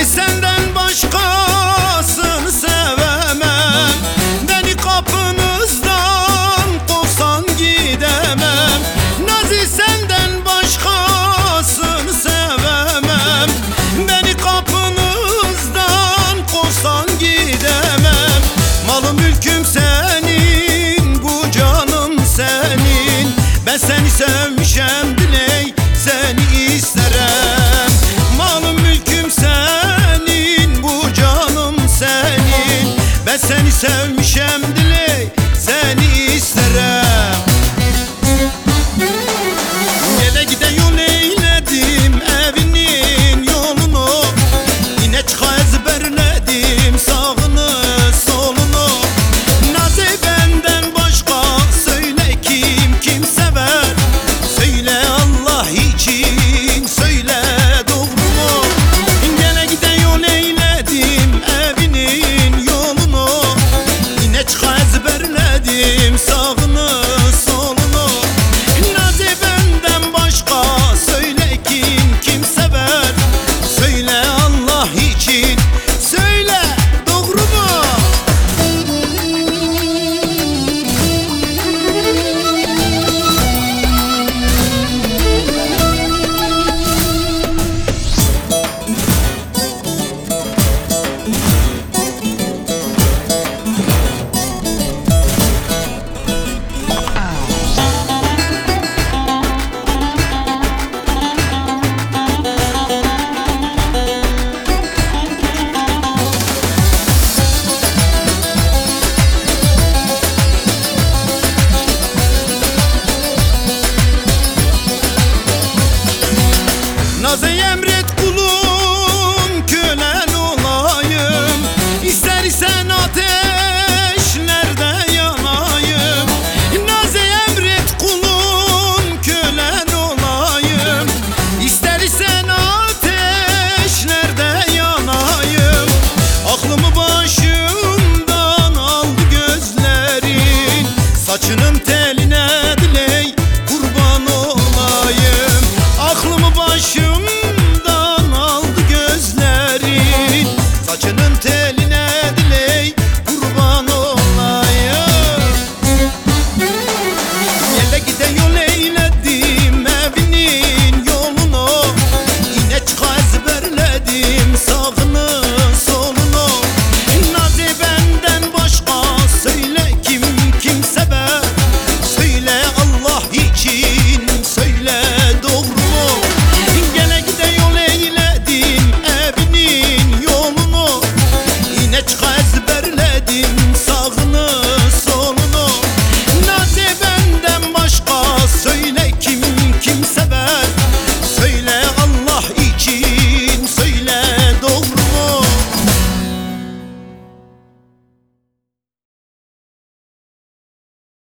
Nazi senden başkasını sevemem. Beni kapınızdan kovsan gidemem. Nazi senden başkasını sevemem. Beni kapınızdan kovsan gidemem. Malım mülküm senin, bu canım senin. Ben seni sevmişem diley, seni isterim. Malım mülküm senin, bu canım senin. Ben seni sevmişem diley, seni isterim. Gele gide yol eyledim evinin yolunu. Yine çıka ezberledim sağını solunu. Nazi benden başka söyle kim sever? Söyle Allah için, söyle doğru mu? Gele gide yol eyledim evinin yolunu. Yine çıka ezberledim sağını solunu. Nazi benden başka söyle kim sever? Söyle Allah için, söyle doğru mu? Naz'ı emret